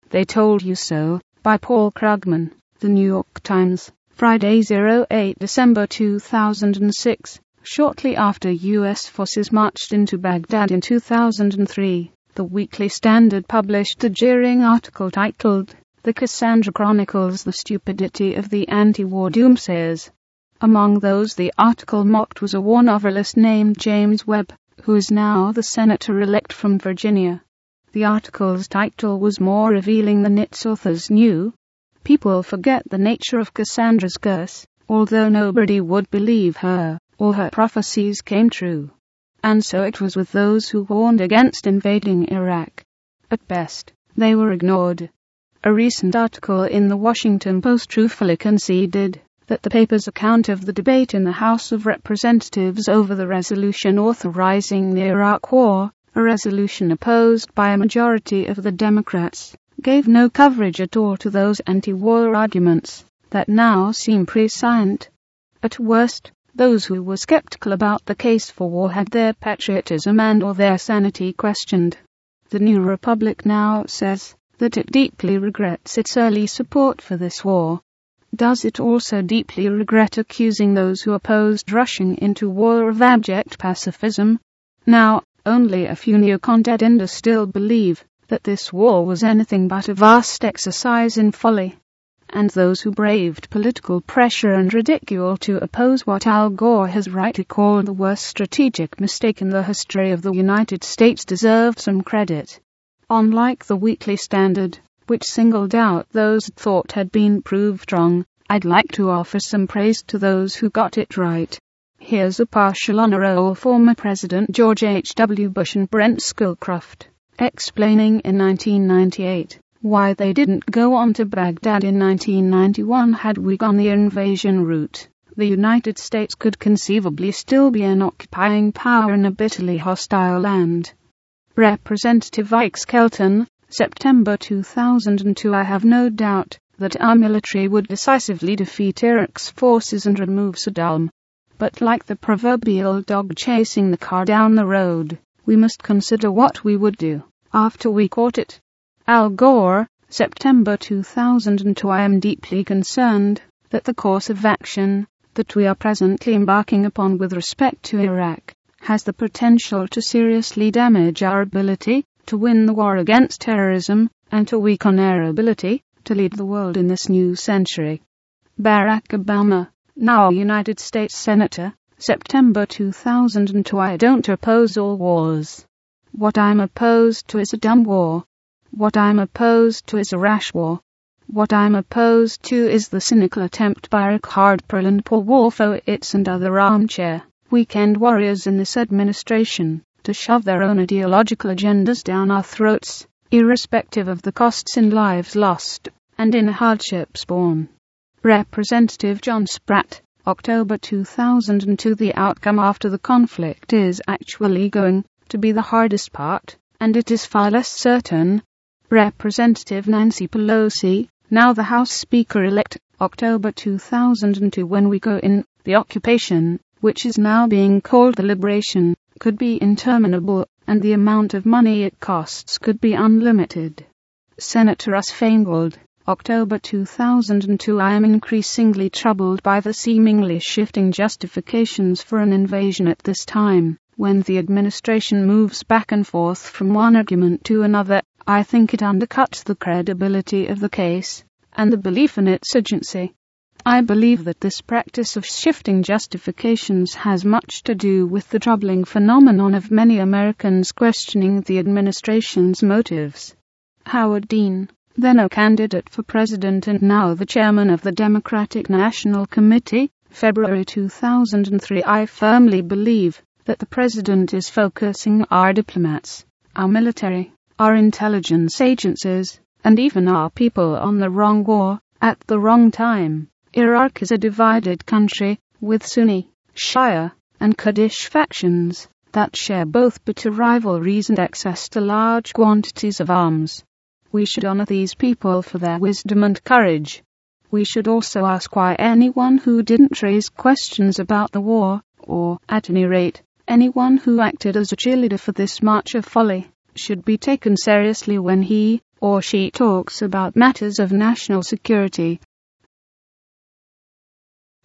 They Told You So, by Paul Krugman, The New York Times, Friday 08 December 2006. Shortly after U.S. forces marched into Baghdad in 2003, the Weekly Standard published a jeering article titled, "The Cassandra Chronicles the Stupidity of the Anti-War Doomsayers." Among those the article mocked was a war novelist named James Webb, who is now the senator-elect from Virginia. The article's title was more revealing than its authors knew. People forget the nature of Cassandra's curse. Although nobody would believe her, all her prophecies came true. And so it was with those who warned against invading Iraq. At best, they were ignored. A recent article in the Washington Post truthfully conceded that the paper's account of the debate in the House of Representatives over the resolution authorizing the Iraq War, a resolution opposed by a majority of the Democrats, gave no coverage at all to those anti-war arguments that now seem prescient. At worst, those who were skeptical about the case for war had their patriotism and or their sanity questioned. The New Republic now says that it deeply regrets its early support for this war. Does it also deeply regret accusing those who opposed rushing into war of abject pacifism? Now, only a few neocontenders still believe that this war was anything but a vast exercise in folly. And those who braved political pressure and ridicule to oppose what Al Gore has rightly called the worst strategic mistake in the history of the United States deserve some credit. Unlike the Weekly Standard, which singled out those it thought had been proved wrong, I'd like to offer some praise to those who got it right. Here's a partial honor roll former President George H.W. Bush and Brent Scowcroft, explaining in 1998 why they didn't go on to Baghdad in 1991. Had we gone the invasion route, the United States could conceivably still be an occupying power in a bitterly hostile land. Representative Ike Skelton, September 2002. I have no doubt that our military would decisively defeat Iraq's forces and remove Saddam. But like the proverbial dog chasing the car down the road, we must consider what we would do after we caught it. Al Gore, September 2002. I am deeply concerned that the course of action that we are presently embarking upon with respect to Iraq has the potential to seriously damage our ability to win the war against terrorism and to weaken our ability to lead the world in this new century. Barack Obama, now United States Senator, September 2002. I don't oppose all wars. What I'm opposed to is a dumb war. What I'm opposed to is a rash war. What I'm opposed to is the cynical attempt by Rick Hardpearl and Paul Wolfowitz and other armchair weekend warriors in this administration to shove their own ideological agendas down our throats, irrespective of the costs in lives lost and in hardships borne. Representative John Spratt, October 2002. The outcome after the conflict is actually going to be the hardest part, and it is far less certain. Representative Nancy Pelosi, now the House Speaker-elect, October 2002. When we go in, the occupation, which is now being called the liberation, could be interminable, and the amount of money it costs could be unlimited. Senator Russ Feingold, October 2002. I am increasingly troubled by the seemingly shifting justifications for an invasion at this time. When the administration moves back and forth from one argument to another, I think it undercuts the credibility of the case and the belief in its urgency. I believe that this practice of shifting justifications has much to do with the troubling phenomenon of many Americans questioning the administration's motives. Howard Dean, then a candidate for president and now the chairman of the Democratic National Committee, February 2003. I firmly believe that the president is focusing our diplomats, our military, our intelligence agencies, and even our people on the wrong war, at the wrong time. Iraq is a divided country, with Sunni, Shia, and Kurdish factions that share both bitter rivalries and access to large quantities of arms. We should honor these people for their wisdom and courage. We should also ask why anyone who didn't raise questions about the war, or, at any rate, anyone who acted as a cheerleader for this march of folly, should be taken seriously when he, or she talks about matters of national security,